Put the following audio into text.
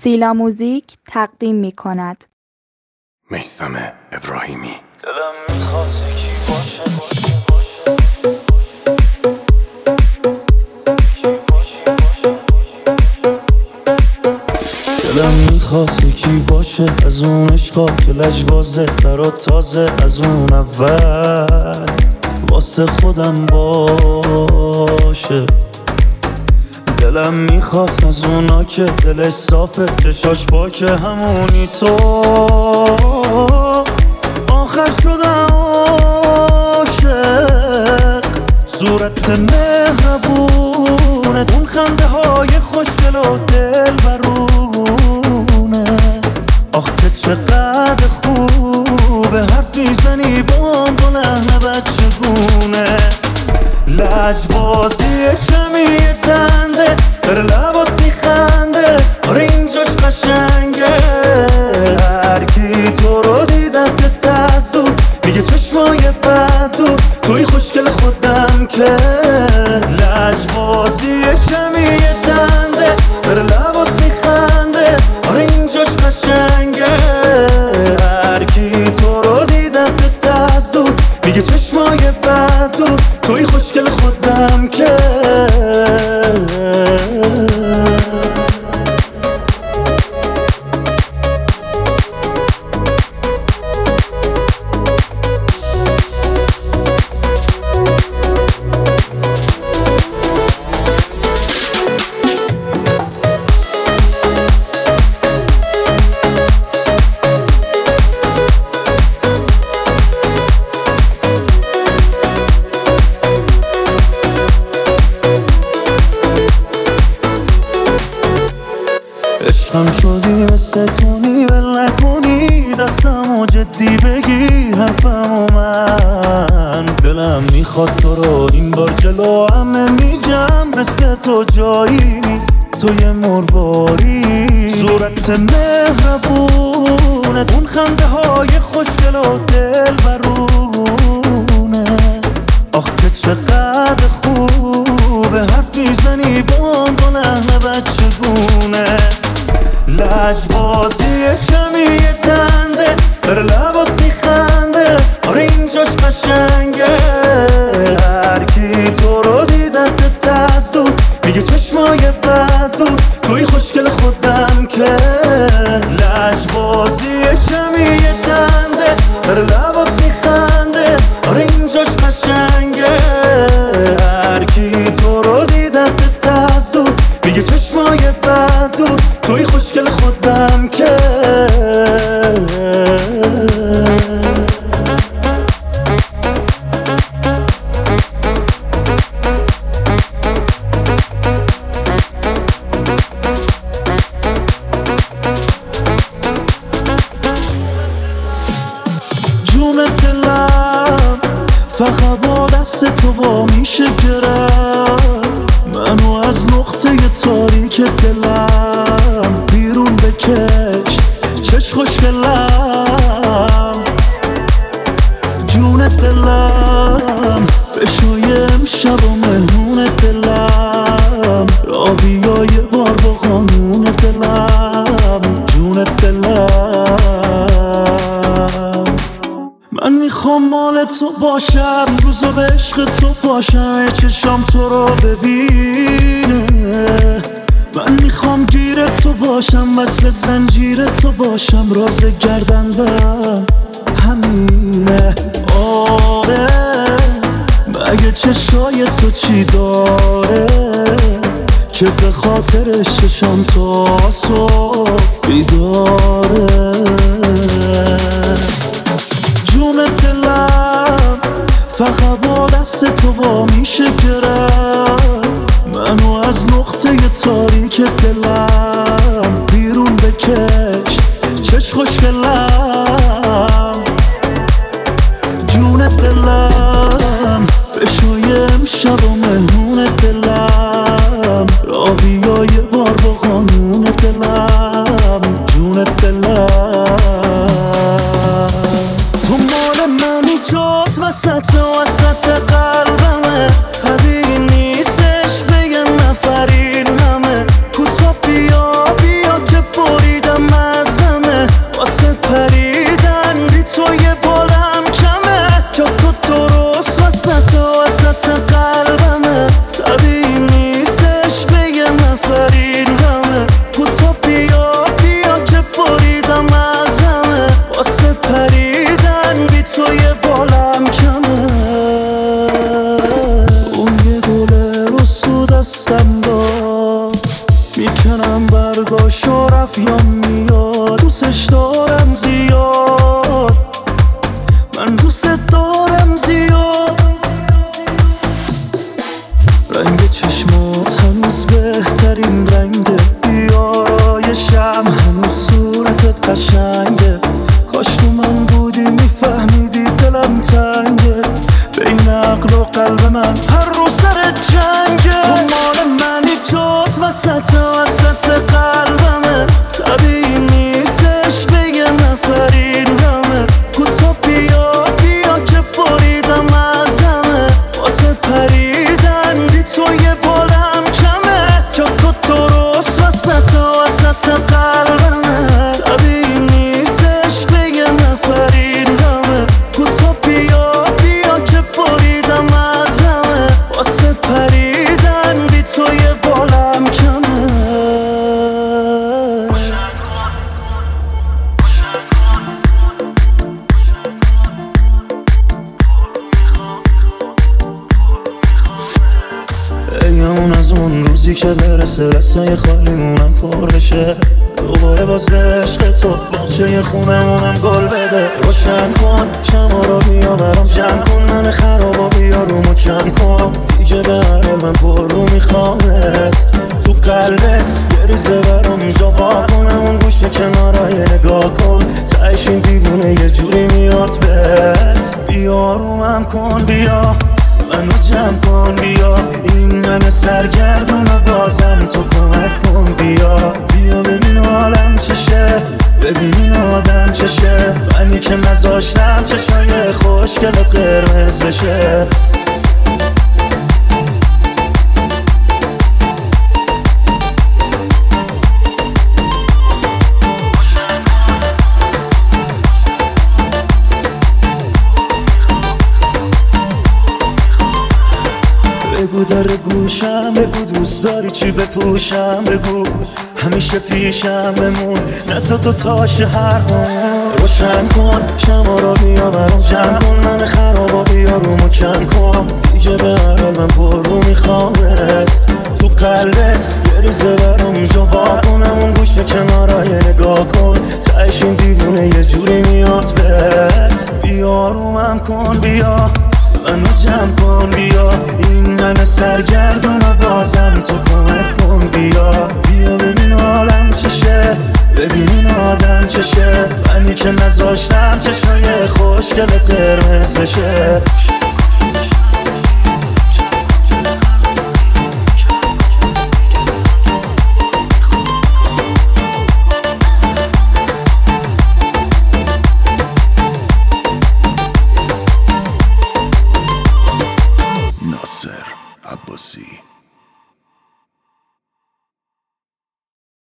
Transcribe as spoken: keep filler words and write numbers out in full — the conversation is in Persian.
سیلا موزیک تقدیم می کند. میثم ابراهیمی. دلم میخواست یکی باشه دلم میخواست یکی باشه از اون عشقا که لجبازه برات تازه از اون اول واسه خودم باشه. دلم میخواست از اونا که دلش صافه چشاش پاکه همونی تو آخر شدم عاشق. صورت مهربونت اون خنده های خوشگل و دل برونه آخ که چقدر خوبه حرف میزنی بام با لحن بچگونه. لجبازی کمی دنده در لبات میخنده آره اینجاش قشنگه. هرکی تو رو دیدت تزدو میگه چشمای بدو توی خوشگل خودم که. لجبازی کمی دنده در لبات میخنده آره اینجاش قشنگه. هرکی تو رو دیدت تزدو میگه چشمای بدو توی خوشگل خودم که. عشقم شدی مثل تونی ول نکنی دستمو جدی بگی حرفمو من. دلم میخواد تو رو این بار جلو همه میگم مثل تو جایی نیست تو یه مرواری. صورت مهربونت اون خنده های خوشگل و دل برونه آخ که چقدر خوبه حرف میزنی بام با لحن بچگونه. لجبازی کمی دنده در لبات میخنده آره اینجاش قشنگه. هرکی تو رو دیدت تزدو میگه چشمای بدو توی خوشگل خودم که. لجبازی کمی دنده در لبات میخنده آره اینجاش قشنگه. هرکی تو رو دیدت تزدو میگه چشمای بدو توی خوشگل خودم که. جون دلم فقط با دست تو وا میشه گرم منو از نقطه تاریک دلم بیرون بکش چش خوشگلم. جون دلم بشوی امشب و مهمون دلم را بیا یه بار با قانون دلم. جون دلم من میخوام مال تو باشم روزا به عشق تو پاشم چشام تو رو ببینه. من میخوام گیر تو باشم وصل زنجیر تو باشم راز گردن بم همینه. آره مگه چشای تو چی داره که به خاطرش چشام تو صبح بیداره. جون دلم فقط با دست تو وا میشه گرم منو از نقطه تاریک دلم بیرون بکش چش خوشگلم. جون دلم بشوی امشب و مهمون دلم را بیا یه بار با قانون دلم. جون دلم تو مال منی جات وسط وسط قلبمه طبیعی نیستش بگم نفرین همه کوتا بیا بیا که بود پاشو رفت یا میاد، دوستش دارم زیاد، من دوست دارم زیاد. رنگ چشمات هنوز بهترین رنگه، بیای شم هنوز صورتت قشنگه. کاش تو من بودی میفهمیدی دلم تنگه، بین عقل و قلب من هر روز سر جنگه. تو مال منی جات وسط وسط قلبمه، طبیعی نیستش بگه نفرین همه. کوتا بیا بیا که بریدم از همه، واسه پریدن بی تو یه بالم کمه. که تو درست وسط وسط قلبمه، طبیعی نیستش بگه نفرین همه. کوتا بیا بیا که بریدم از همه، واسه پریدن بی تو یه بالم کمه. اون از اون روزی که برسه دستای خالیمونم پر بشه، دوباره باز به عشق تو باغچه خونمونم گل بده. روشن کن شما رو بیا برام جمع کن، من خرابا بیا رومو کم کن، دیگه به هر حال من پر رو میخوامت. تو قلبت یه ریزه برام جا وا کنم، اون گوشه کنارای نگاه کن، تهش این دیوونه یه جوری میاد بهت. بیا رومم کن بیا منو جمع کن بیا، این من سرگردون و بازم تو کمک کن. بیا بیا ببین حالم چشه، ببین این آدم چشه، منی که نذاشتم چشای خوشگلت قرمز بشه. بگو در گوشم بگو دوست داری چی بپوشم، بگو همیشه پیشم بمون نزد تو تاش هرمون. روشن کن شما رو بیا برام جمع کن، من خرابا بیا رومو کم کن، دیگه به هر حال من پر رو میخوامت. تو قلبت یه ریزه برام جا وا کنم، اون گوشه کنارای نگاه کن، تهش این دیوونه یه جوری میاد بهت. بیا رومم کن بیا منو جمع کن بیا، این من سرگردون و بازم تو کمک کن. بیا بیا ببین حالم چشه، ببین این آدم چشه، منی که نذاشتم چشای خوشگلت قرمز بشه.